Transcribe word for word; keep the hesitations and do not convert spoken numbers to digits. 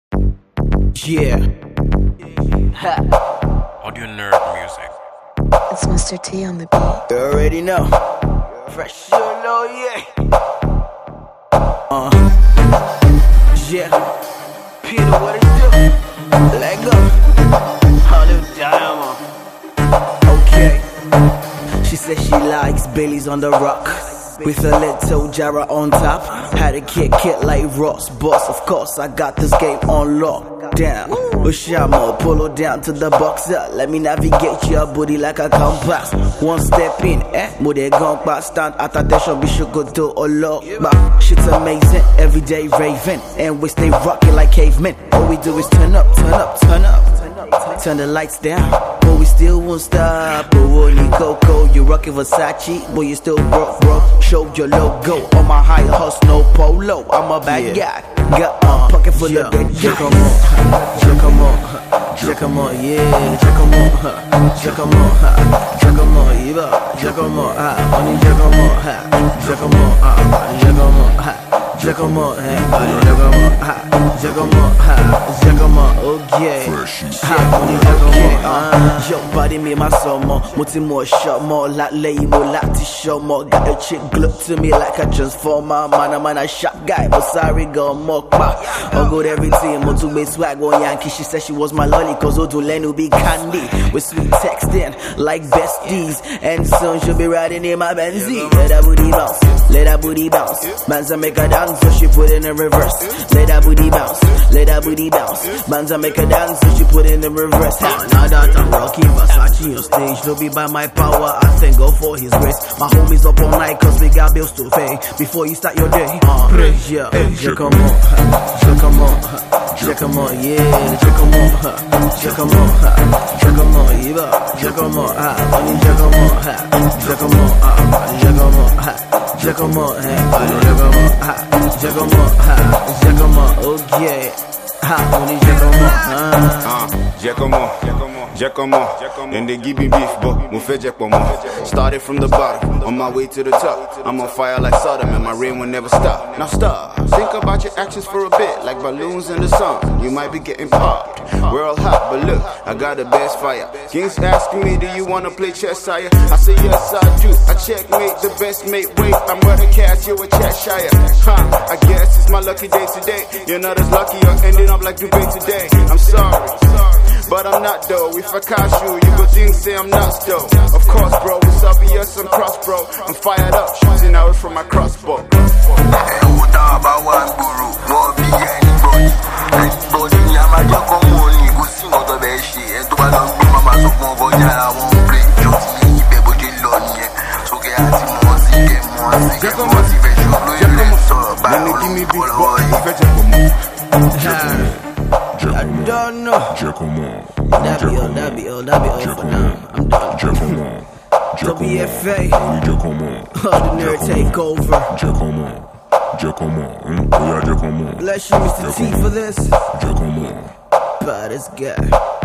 Yeah. Audio Nerd Music. It's Mister T on the beat. You already know. Fresh low, yeah. Uh. Yeah. Peter, what it do? Let go. Hollywood Diamond. Okay. She says she likes Bailey's on the rock, with a little Jara on top. Had to kick it like Ross Boss. Of course, I got this game on lock. Down, Ushama, pull her down to the boxer. Let me navigate your booty like a compass. One step in, eh? Mode gon' back stand at attention, be should go to a lot. But shit's amazing, everyday raving, and we stay rocking like cavemen. All we do is turn up, turn up, turn up, turn the lights down, but we still won't stop. But Wooly Coco, you rockin' Versace, but you still broke, bro. Show your logo on my high horse, no polo. I'm a bad yeah. guy. Got a pocket full yeah. of dead. Check 'em out, check 'em out, check 'em out, yeah. Check 'em out, check 'em out, check 'em out, yeah. Check 'em out, only check 'em out, check 'em out, check 'em out, check 'em out, check 'em out, check 'em out, check 'em out, okay. Only check 'em out. Yo, body me my summer, multi more shot more like lay more like to show more. Got a chick look to me like a transformer. Man, I'm a shot guy, but sorry, go more back. I go every team, more to be swag on Yankee. She said she was my lolly, cause Odulenu be candy. With sweet texting, like besties. And soon she'll be riding in my Benzie. Let that booty bounce, let that booty bounce. Manza make her dance, so she put in the reverse. Let that booty bounce, let that booty bounce. Manza make her dance, so she put in the reverse. Now that I'm rocking Versace on stage, no be by my power, I thank God for his grace. My homies up all night, cause we got bills to pay. Before you start your day, uh, pray, yeah. Check 'em out, check 'em out, check 'em out, yeah. Check 'em out, check 'em out, check 'em out, yeah. Check 'em out, only check 'em out, check 'em out, check 'em out, check 'em out, check 'em out, check 'em out, okay. Only check 'em out, check 'em out, check 'em out. And they give me beef, but move jack 'em out. Started from the bottom, on my way to the top. I'm on fire like Sodom, and my rain will never stop. Now stop, think about your actions for a bit, like balloons in the sun. You might be getting popped. We're all hot, but look, I got the best fire. Kings asking me, do you wanna play chess, sire? I say yes, I do. I checkmate, the best mate. Wait, I'm gonna catch you a Cheshire. Huh, I guess it's my lucky day today. You're not as lucky, you're ending up like Dubai today. I'm sorry, but I'm not though. If I catch you, you go think say I'm nuts though. Of course, bro, it's obvious I'm cross, bro. I'm fired up, shooting arrows from my crossbow. I don't know. That be all, that be all, that be all for now. I'm done. W F A, all the nerd take over. Bless you, Mister T, for this. Baddest guy.